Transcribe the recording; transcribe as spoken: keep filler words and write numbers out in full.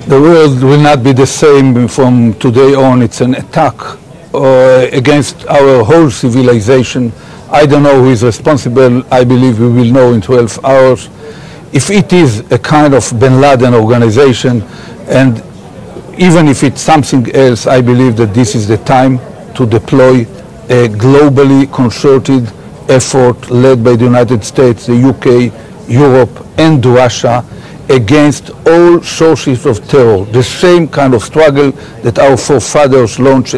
The world will not be the same from today on. It's an attack uh, against our whole civilization. I don't know who is responsible. I believe we will know in twelve hours. If it is a kind of Bin Laden organization, and even if it's something else, I believe that this is the time to deploy a globally concerted effort led by the United States, the U K, Europe, and Russia against all sources of terror. The same kind of struggle that our forefathers launched